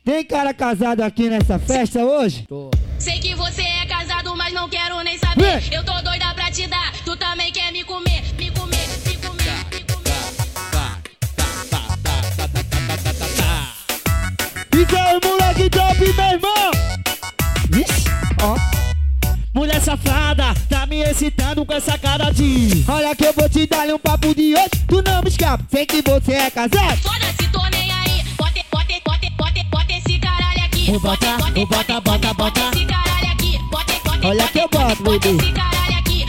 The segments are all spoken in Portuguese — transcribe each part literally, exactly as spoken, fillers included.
Tem cara casado aqui nessa festa hoje? Tô. Sei que você é casado, mas não quero nem saber. Eu tô doida pra te dar, tu também quer me comer, me comer, me comer, me comer. Isso aí, moleque top, meu irmão! Ixi, ó. Mulher safada, tá me excitando com essa cara de... Olha que eu vou te dar um papo de hoje, tu não me escapa. Sei que você é casado. Foda-se, tô nem aí. Bota, bota, bota, bota, bota esse caralho aqui. Vou botar, vou botar, bota, bota. Esse caralho aqui. Bota, bota, Olha que eu boto, bota bebê. esse caralho aqui.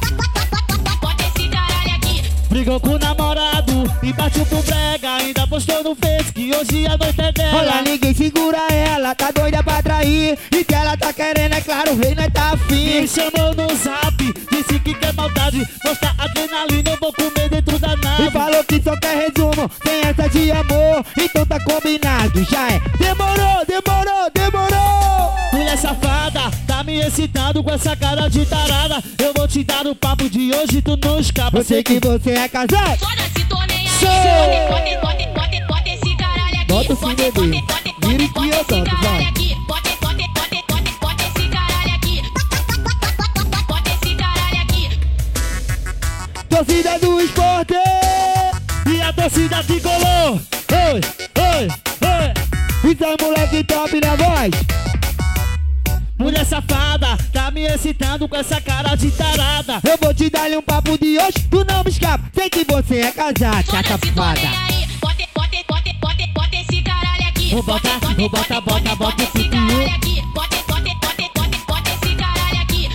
Bota esse caralho aqui. Brigou com o namorado e partiu pro brega. Ainda postou no Face que hoje a noite é dela. Olha, ninguém segura ela, tá doida pra trair. E que ela tá querendo, é claro, o rei não tá afim. Me chamou no zap, disse que quer maldade. Mostra adrenalina, eu vou comer dentro da nave. E falou que só quer resumo, sem essa de amor. Então tá combinado, já é. Demorou, demorou, demorou. Mulher safada, tá me excitando com essa cara de tarada. Eu vou te dar o papo de hoje, tu não escapa. Eu sei que você é casado. Foda-se, tô nem aí. Show! Bota, bota, bota, bota esse caralho aqui. Bota sim, bebê. Vira que eu toco, vai. Bota, bota, bota, bota, bota esse caralho aqui. Bota esse caralho aqui. Torcida do esporte. E a torcida tricolor. Oi, oi, oi. Isso aí, moleque top na voz. Mulher safada, tá me excitando com essa cara de tarada. Eu vou te dar um papo de hoje, tu não me escapa. Sei que você é casado, tá Foda-se, tô safada. nem aí. Bota, bota, bota, bota, bota esse caralho aqui. Vou botar, vou botar, bota, bota esse caralho aqui. Bota, bota, bota, bota, bota esse caralho aqui.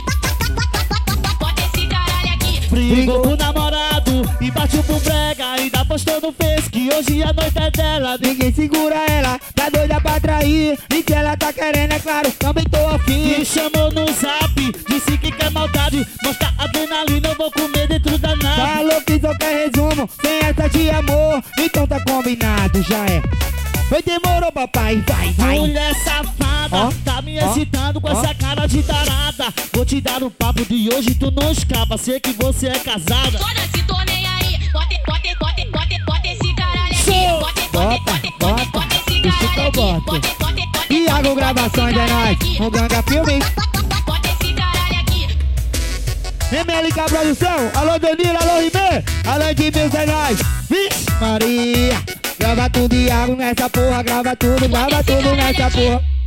Bota esse caralho aqui. Brigou com o namorado e partiu pro brega. Ainda postou no Face que hoje a noite é dela. Ninguém segura ela, tá doida pra trair. E que ela tá querendo, é claro, também tô afim. Me chamou no zap, disse que quer maldade. Mostra adrenalina, eu vou comer dentro da nave. Falou que só quer resumo, sem essa de amor. Então tá combinado, já é. Foi, demorou, papai, vai, vai. Mulher safada, Ó, tá me ó, excitando com ó. essa cara de tarada. Vou te dar o papo de hoje, tu não escapa. Sei que você é casada. Foda-se, tô nem aí. Bota, bota, bota, bota, bota esse caralho aqui. Show! Bota, Bota, bota, bota esse deixa que eu caralho aqui. boto. Bota, bota, bota, Iago Gravações é nóis, o Ganga Filme. bota esse caralho aqui. M L K Produção, alô Danilo, alô Rimê, alô de Deus é nóis. Vixe Maria, grava tudo Iago nessa porra, grava tudo, grava tudo nessa porra.